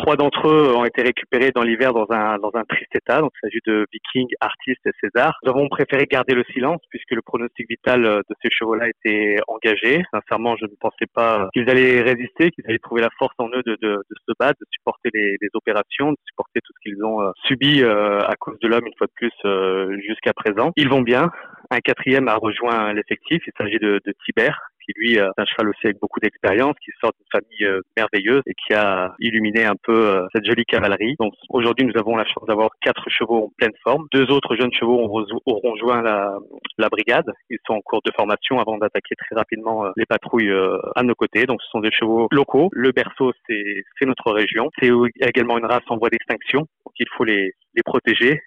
3 d'entre eux ont été récupérés dans l'hiver dans un triste état. Donc, il s'agit de Viking, Artist et César. Nous avons préféré garder le silence puisque le pronostic vital de ces chevaux-là était engagé. Sincèrement, je ne pensais pas qu'ils allaient résister, qu'ils allaient trouver la force en eux de se battre, de supporter les opérations, de supporter tout ce qu'ils ont subi à cause de l'homme une fois de plus jusqu'à présent. Ils vont bien. Un quatrième a rejoint l'effectif. Il s'agit de Tibère, qui lui est un cheval aussi avec beaucoup d'expérience, qui sort d'une famille merveilleuse et qui a illuminé un peu cette jolie cavalerie. Donc aujourd'hui, nous avons la chance d'avoir 4 chevaux en pleine forme. 2 autres jeunes chevaux auront joint la brigade. Ils sont en cours de formation avant d'attaquer très rapidement les patrouilles à nos côtés. Donc ce sont des chevaux locaux. Le berceau, c'est notre région. C'est également une race en voie d'extinction. Donc il faut les protéger